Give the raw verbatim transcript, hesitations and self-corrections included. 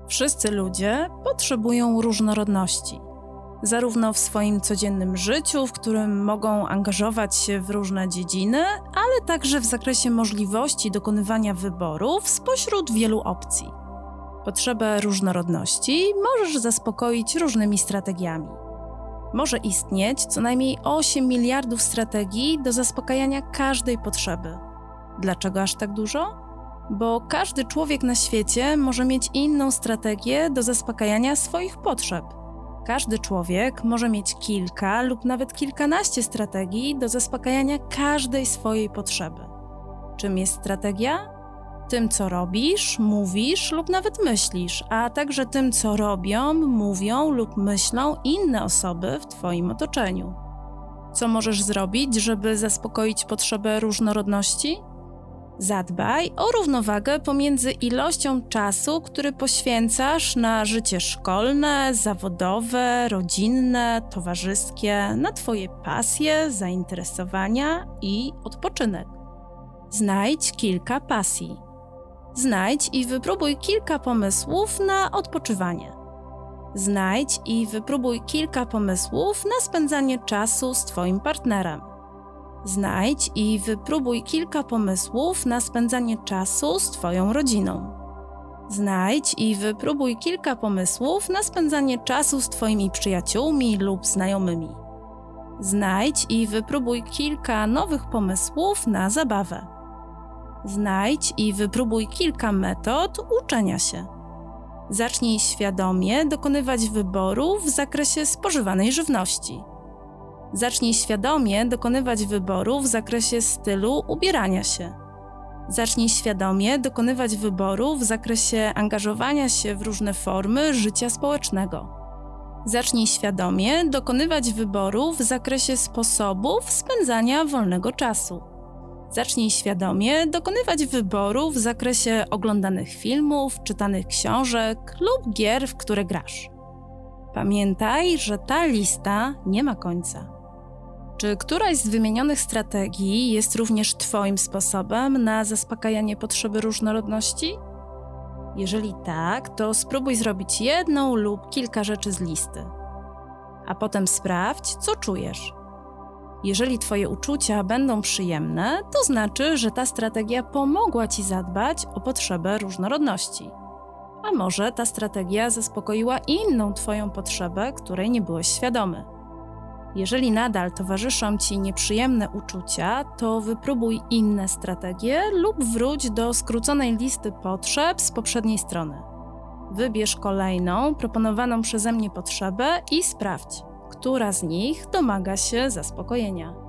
Wszyscy ludzie potrzebują różnorodności. Zarówno w swoim codziennym życiu, w którym mogą angażować się w różne dziedziny, ale także w zakresie możliwości dokonywania wyborów spośród wielu opcji. Potrzebę różnorodności możesz zaspokoić różnymi strategiami. Może istnieć co najmniej osiem miliardów strategii do zaspokajania każdej potrzeby. Dlaczego aż tak dużo? Bo każdy człowiek na świecie może mieć inną strategię do zaspokajania swoich potrzeb. Każdy człowiek może mieć kilka lub nawet kilkanaście strategii do zaspokajania każdej swojej potrzeby. Czym jest strategia? Tym, co robisz, mówisz lub nawet myślisz, a także tym, co robią, mówią lub myślą inne osoby w Twoim otoczeniu. Co możesz zrobić, żeby zaspokoić potrzebę różnorodności? Zadbaj o równowagę pomiędzy ilością czasu, który poświęcasz na życie szkolne, zawodowe, rodzinne, towarzyskie, na Twoje pasje, zainteresowania i odpoczynek. Znajdź kilka pasji. Znajdź i wypróbuj kilka pomysłów na odpoczywanie. Znajdź i wypróbuj kilka pomysłów na spędzanie czasu z Twoim partnerem. Znajdź i wypróbuj kilka pomysłów na spędzanie czasu z Twoją rodziną. Znajdź i wypróbuj kilka pomysłów na spędzanie czasu z Twoimi przyjaciółmi lub znajomymi. Znajdź i wypróbuj kilka nowych pomysłów na zabawę. Znajdź i wypróbuj kilka metod uczenia się. Zacznij świadomie dokonywać wyborów w zakresie spożywanej żywności. Zacznij świadomie dokonywać wyborów w zakresie stylu ubierania się. Zacznij świadomie dokonywać wyborów w zakresie angażowania się w różne formy życia społecznego. Zacznij świadomie dokonywać wyborów w zakresie sposobów spędzania wolnego czasu. Zacznij świadomie dokonywać wyborów w zakresie oglądanych filmów, czytanych książek lub gier, w które grasz. Pamiętaj, że ta lista nie ma końca. Czy któraś z wymienionych strategii jest również Twoim sposobem na zaspokajanie potrzeby różnorodności? Jeżeli tak, to spróbuj zrobić jedną lub kilka rzeczy z listy. A potem sprawdź, co czujesz. Jeżeli Twoje uczucia będą przyjemne, to znaczy, że ta strategia pomogła Ci zadbać o potrzebę różnorodności. A może ta strategia zaspokoiła inną Twoją potrzebę, której nie byłeś świadomy. Jeżeli nadal towarzyszą Ci nieprzyjemne uczucia, to wypróbuj inne strategie lub wróć do skróconej listy potrzeb z poprzedniej strony. Wybierz kolejną proponowaną przeze mnie potrzebę i sprawdź, która z nich domaga się zaspokojenia.